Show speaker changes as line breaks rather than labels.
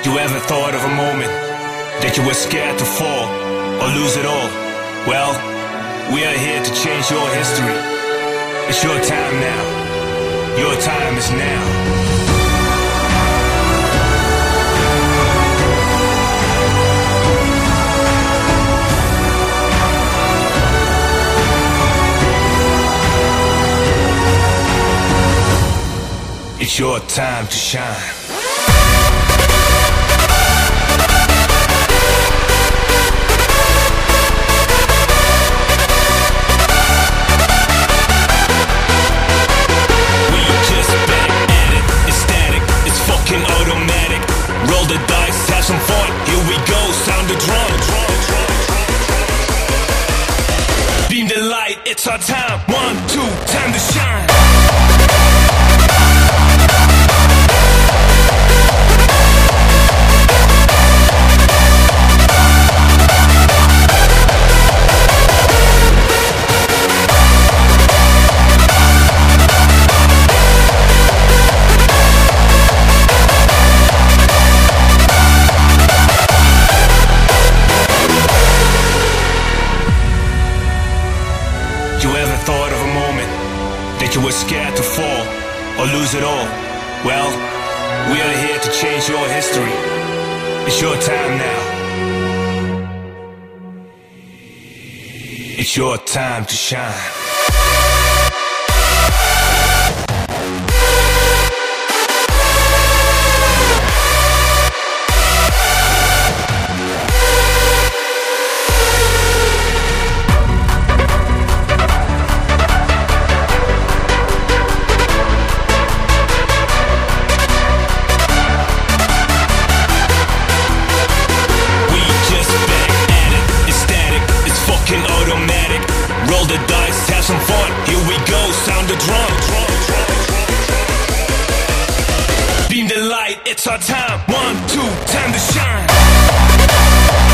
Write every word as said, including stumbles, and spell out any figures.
You ever thought of a moment that you were scared to fall or lose it all? Well, we are here to change your history. It's your time now. Your time is now. It's your time to shine. We just back at it. It's static. It's fucking automatic. Roll the dice, have some fun. Here we go. Sound the drum. Beam the light. It's our time. One, two, time to shine. You ever thought of a moment that you were scared to fall or lose it all? Well, we are here to change your history. It's your time now. It's your time to shine. Automatic, roll the dice, have some fun. Here we go, sound the drum. Beam the light, it's our time. One, two, time to shine.